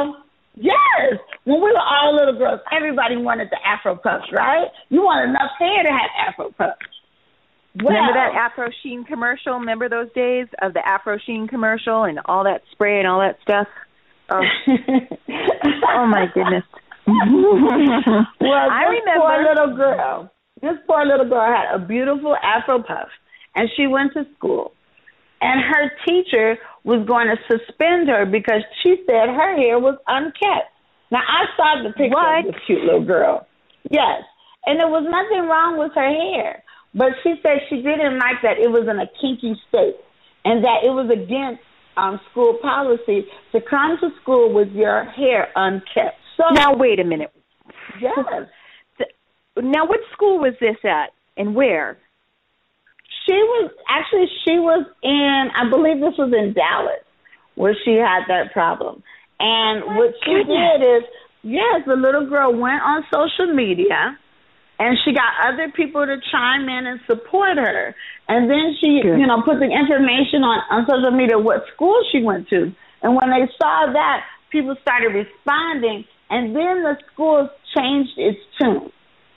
When we were all little girls, everybody wanted the Afro puffs, right? You want enough hair to have Afro puffs. Well, remember that Afro Sheen commercial? Remember those days of the Afro Sheen commercial and all that spray and all that stuff? Oh, oh my goodness. Well, I remember. This poor little girl had a beautiful Afro puff, and she went to school. And her teacher was going to suspend her because she said her hair was unkept. Now, I saw the picture of this cute little girl. Yes. And there was nothing wrong with her hair. But she said she didn't like that it was in a kinky state and that it was against school policy to come to school with your hair unkept. So now, wait a minute. Yes. Now, what school was this at and where? She was in, I believe this was in Dallas, where she had that problem. And what she did is, yes, the little girl went on social media, and she got other people to chime in and support her. And then she, put the information on social media what school she went to. And when they saw that, people started responding, and then the school changed its tune.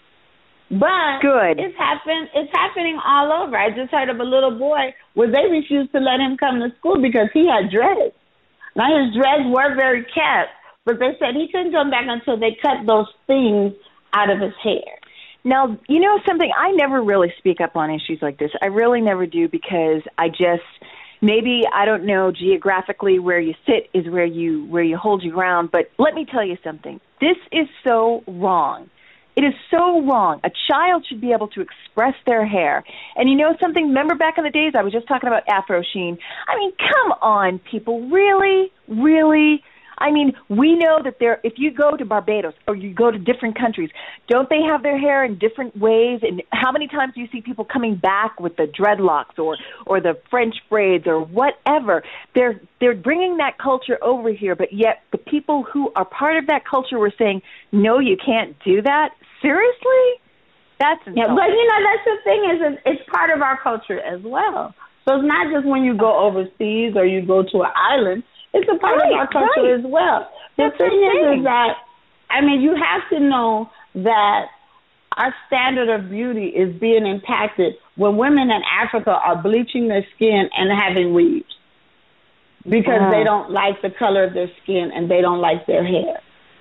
But it's happening all over. I just heard of a little boy where they refused to let him come to school because he had dreads. Now, his dreads were very kept, but they said he couldn't come back until they cut those things out of his hair. Now, you know something? I never really speak up on issues like this. I really never do because maybe, I don't know, geographically where you sit is where you hold your ground. But let me tell you something. This is so wrong. It is so wrong. A child should be able to express their hair. And you know something? Remember back in the days, I was just talking about Afro Sheen. I mean, come on, people. Really? Really? I mean, we know that if you go to Barbados or you go to different countries, don't they have their hair in different ways? And how many times do you see people coming back with the dreadlocks or the French braids or whatever? They're bringing that culture over here, but yet the people who are part of that culture were saying, no, you can't do that. Seriously? That's insane. Yeah, but that's the thing is it's part of our culture as well. So it's not just when you go overseas or you go to an island. It's a part of our culture as well. The thing is that, I mean, you have to know that our standard of beauty is being impacted when women in Africa are bleaching their skin and having weaves because they don't like the color of their skin and they don't like their hair.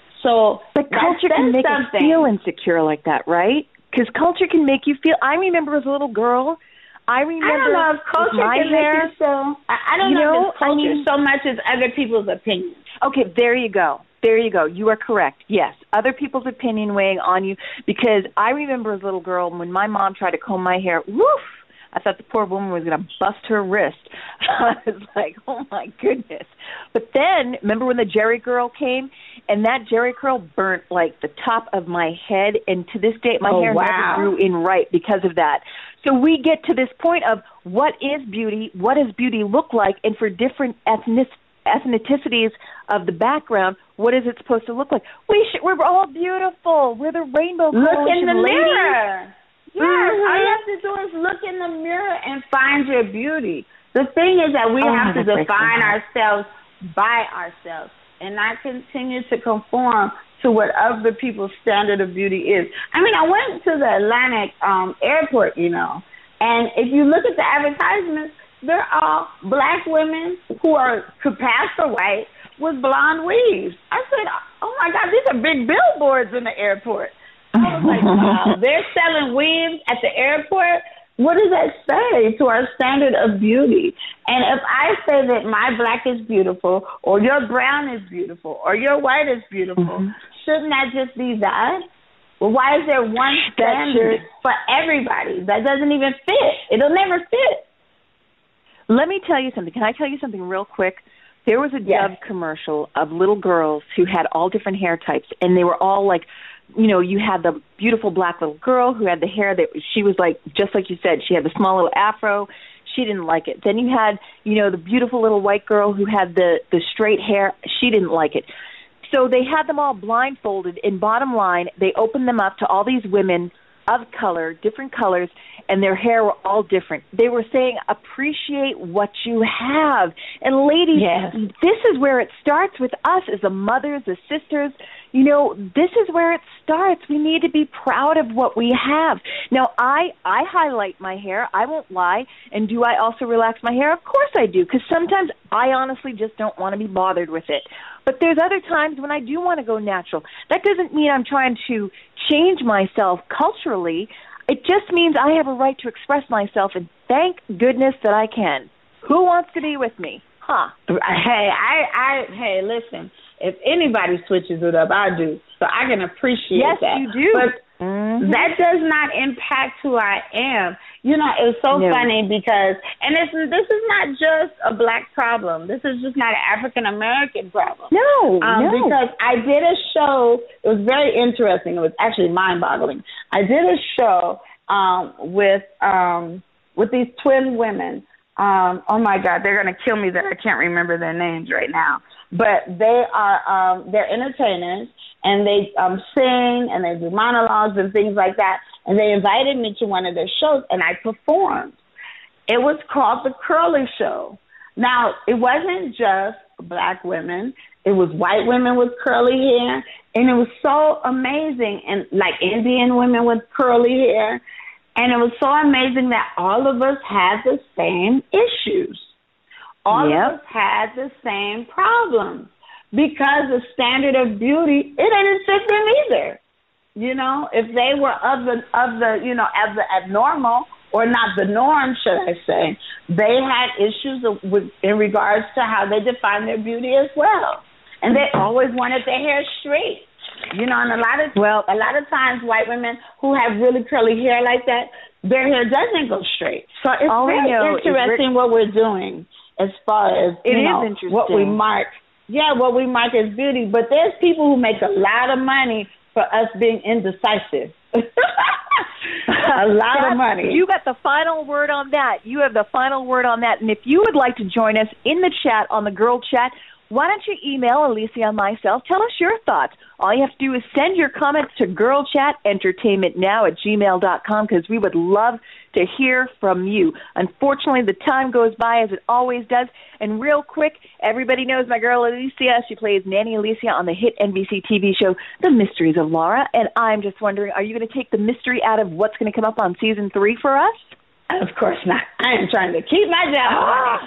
So but culture can make us feel insecure like that, right? Because culture can make you feel. I remember as a little girl, I don't know if culture can make you so. I don't know if it's culture so much as other people's opinions. Okay, there you go. There you go. You are correct. Yes, other people's opinion weighing on you. Because I remember as a little girl when my mom tried to comb my hair. Woof! I thought the poor woman was going to bust her wrist. I was like, oh, my goodness. But then, remember when the Jerry curl came? And that Jerry curl burnt, like, the top of my head. And to this day, my hair never grew in right because of that. So we get to this point of what is beauty? What does beauty look like? And for different ethnicities of the background, what is it supposed to look like? We're all beautiful. We're the rainbow coalition. Look in the mirror. Ladies. Yes, all you have to do is look in the mirror and find your beauty. The thing is that we have to define ourselves by ourselves and not continue to conform to what other people's standard of beauty is. I mean, I went to the Atlantic airport, and if you look at the advertisements, they're all black women who could pass for white with blonde weaves. I said, oh, my God, these are big billboards in the airport. I was like, wow, they're selling weaves at the airport. What does that say to our standard of beauty? And if I say that my black is beautiful, or your brown is beautiful, or your white is beautiful, shouldn't that just be that? Well, why is there one standard for everybody? That doesn't even fit. It'll never fit. Let me tell you something. Can I tell you something real quick? There was a Dove commercial of little girls who had all different hair types, and they were all like, you had the beautiful black little girl who had the hair that she was like, just like you said, she had the small little afro. She didn't like it. Then you had, the beautiful little white girl who had the straight hair. She didn't like it. So they had them all blindfolded, and bottom line, they opened them up to all these women of color, different colors, and their hair were all different. They were saying, appreciate what you have. And ladies, this is where it starts with us as the mothers, the sisters. This is where it starts. We need to be proud of what we have. Now, I highlight my hair. I won't lie. And do I also relax my hair? Of course I do, because sometimes I honestly just don't want to be bothered with it. But there's other times when I do want to go natural. That doesn't mean I'm trying to change myself culturally. It just means I have a right to express myself, and thank goodness that I can. Who wants to be with me? Hey, listen. If anybody switches it up, I do. So I can appreciate that. Yes, you do. But that does not impact who I am. You know, it's so funny because, and this is not just a Black problem. This is just not an African American problem. No. Because I did a show. It was very interesting. It was actually mind-boggling. I did a show with these twin women. Oh my God, they're gonna kill me that I can't remember their names right now. But they are they're entertainers, and they sing and they do monologues and things like that. And they invited me to one of their shows, and I performed. It was called The Curly Show. Now, it wasn't just Black women. It was white women with curly hair, and it was so amazing. And like Indian women with curly hair. And it was so amazing that all of us had the same issues. All of us had the same problems. Because the standard of beauty, it didn't fit them either. You know, if they were of the you know, as the abnormal, or not the norm, should I say, they had issues in regards to how they define their beauty as well. And they always wanted their hair straight. You know, and a lot of times white women who have really curly hair like that, their hair doesn't go straight. So it's very interesting what we're doing as far as what we mark. Yeah, what we mark as beauty. But there's people who make a lot of money for us being indecisive. A lot of money. You got the final word on that. You have the final word on that. And if you would like to join us in the chat, on the Girl Chat, why don't you email Alicia and myself? Tell us your thoughts. All you have to do is send your comments to girlchatentertainmentnow@gmail.com, because we would love to hear from you. Unfortunately, the time goes by as it always does. And real quick, everybody knows my girl Alicia. She plays Nanny Alicia on the hit NBC TV show, The Mysteries of Laura. And I'm just wondering, are you going to take the mystery out of what's going to come up on season 3 for us? Of course not. I am trying to keep my job.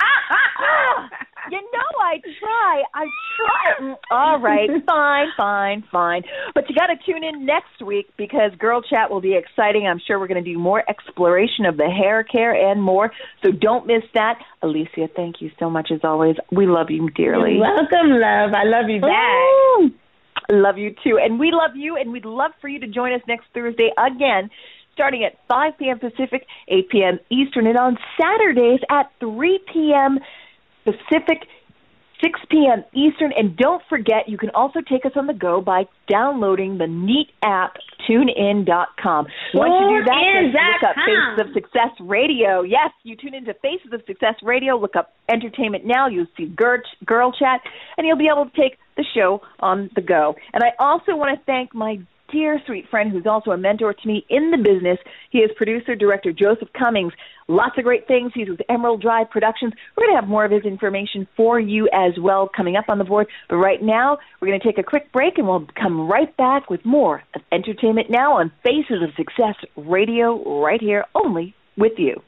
You know I try. All right, fine. But you got to tune in next week, because Girl Chat will be exciting. I'm sure we're going to do more exploration of the hair care and more. So don't miss that. Alicia, thank you so much as always. We love you dearly. You're welcome, love. I love you back. Love you too. And we love you, and we'd love for you to join us next Thursday again, starting at 5 p.m. Pacific, 8 p.m. Eastern, and on Saturdays at 3 p.m. Pacific, 6 p.m. Eastern. And don't forget, you can also take us on the go by downloading the neat app, TuneIn.com. Once you do that, just look up Faces of Success Radio. Yes, you tune into Faces of Success Radio, look up Entertainment Now, you'll see Girl Chat, and you'll be able to take the show on the go. And I also want to thank my dear, sweet friend who's also a mentor to me in the business. He is producer-director Joseph Cummings. Lots of great things. He's with Emerald Drive Productions. We're going to have more of his information for you as well coming up on the board. But right now, we're going to take a quick break, and we'll come right back with more of Entertainment Now on Faces of Success Radio, right here, only with you.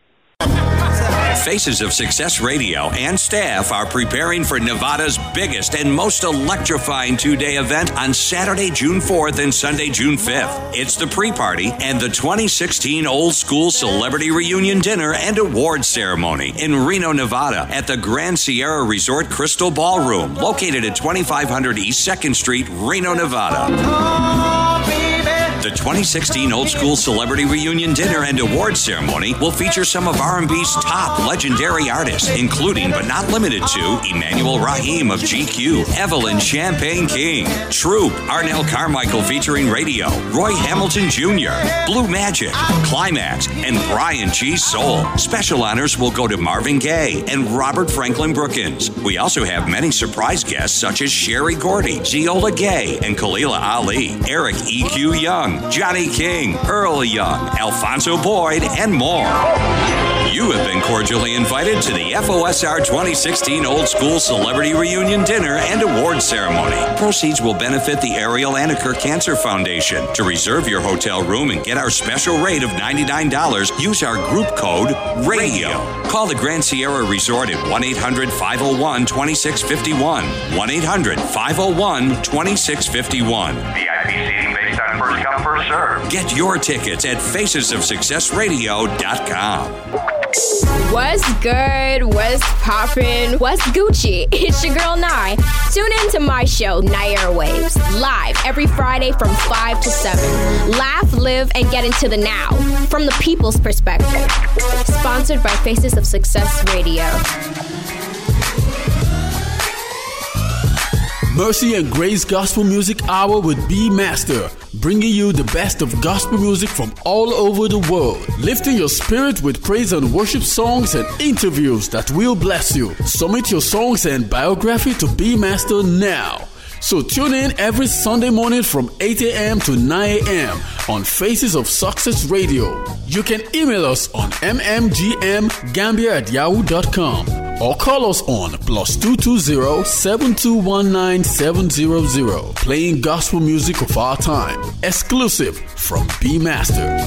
Faces of Success Radio and staff are preparing for Nevada's biggest and most electrifying two-day event on Saturday, June 4th and Sunday, June 5th. It's the pre-party and the 2016 Old School Celebrity Reunion Dinner and Award Ceremony in Reno, Nevada at the Grand Sierra Resort Crystal Ballroom, located at 2500 East 2nd Street, Reno, Nevada. The 2016 Old School Celebrity Reunion Dinner and Award Ceremony will feature some of R&B's top legendary artists, including but not limited to Emmanuel Rahim of GQ, Evelyn Champagne King, Troop, Arnell Carmichael featuring Radio, Roy Hamilton Jr., Blue Magic, Climax, and Brian G. Soul. Special honors will go to Marvin Gaye and Robert Franklin Brookins. We also have many surprise guests such as Sherry Gordy, Zeola Gay, and Kalila Ali, Eric E.Q. Young, Johnny King, Earl Young, Alfonso Boyd, and more. You have been cordially invited to the FOSR 2016 Old School Celebrity Reunion Dinner and Award Ceremony. Proceeds will benefit the Ariel Aniker Cancer Foundation. To reserve your hotel room and get our special rate of $99, use our group code RADIO. Call the Grand Sierra Resort at 1-800-501-2651. 1-800-501-2651. VIP seating based on first come, first reserved. Get your tickets at facesofsuccessradio.com. What's good? What's poppin'? What's Gucci? It's your girl, Nye. Tune in to my show, Nye Airwaves, live every Friday from 5 to 7. Laugh, live, and get into the now from the people's perspective. Sponsored by Faces of Success Radio. Mercy and Grace Gospel Music Hour with B Master, bringing you the best of gospel music from all over the world, lifting your spirit with praise and worship songs and interviews that will bless you. Submit your songs and biography to B Master now. So tune in every Sunday morning from 8 a.m. to 9 a.m. on Faces of Success Radio. You can email us on mmgmgambia@yahoo.com or call us on +220 7219 700. Playing gospel music of our time, exclusive from B Master.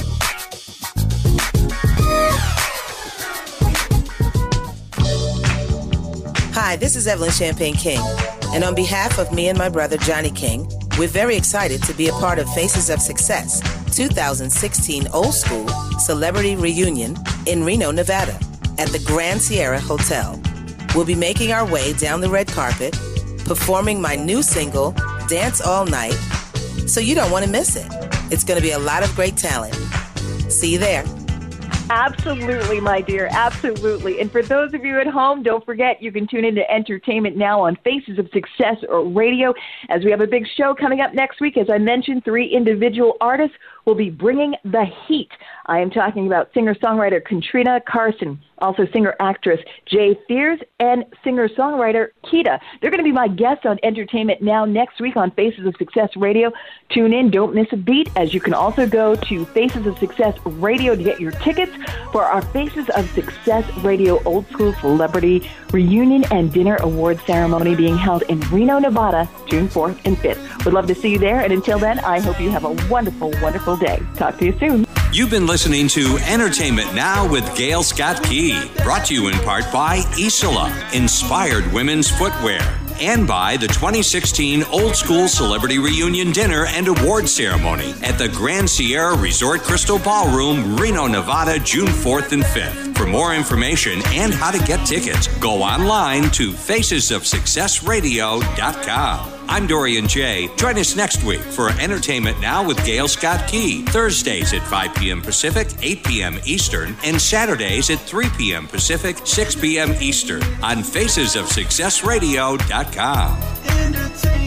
Hi, this is Evelyn Champagne King, and on behalf of me and my brother Johnny King, we're very excited to be a part of Faces of Success 2016 Old School Celebrity Reunion in Reno, Nevada, at the Grand Sierra Hotel. We'll be making our way down the red carpet, performing my new single, Dance All Night, so you don't want to miss it. It's going to be a lot of great talent. See you there. Absolutely, my dear. Absolutely. And for those of you at home, don't forget you can tune into Entertainment Now on Faces of Success Radio, as we have a big show coming up next week. As I mentioned, 3 individual artists will be bringing the heat. I am talking about singer-songwriter Katrina Carson, also singer-actress Jay Fears, and singer-songwriter Kita. They're going to be my guests on Entertainment Now next week on Faces of Success Radio. Tune in, don't miss a beat, as you can also go to Faces of Success Radio to get your tickets for our Faces of Success Radio Old School Celebrity Reunion and Dinner Award Ceremony being held in Reno, Nevada, June 4th and 5th. Would love to see you there, and until then, I hope you have a wonderful, wonderful day. Talk to you soon. You've been listening to Entertainment Now with Gail Scott Key, brought to you in part by Isola, Inspired Women's Footwear, and by the 2016 Old School Celebrity Reunion Dinner and Award Ceremony at the Grand Sierra Resort Crystal Ballroom, Reno, Nevada, June 4th and 5th. For more information and how to get tickets, go online to facesofsuccessradio.com. I'm Dorian J. Join us next week for Entertainment Now with Gail Scott Key, Thursdays at 5 p.m. Pacific, 8 p.m. Eastern, and Saturdays at 3 p.m. Pacific, 6 p.m. Eastern on facesofsuccessradio.com.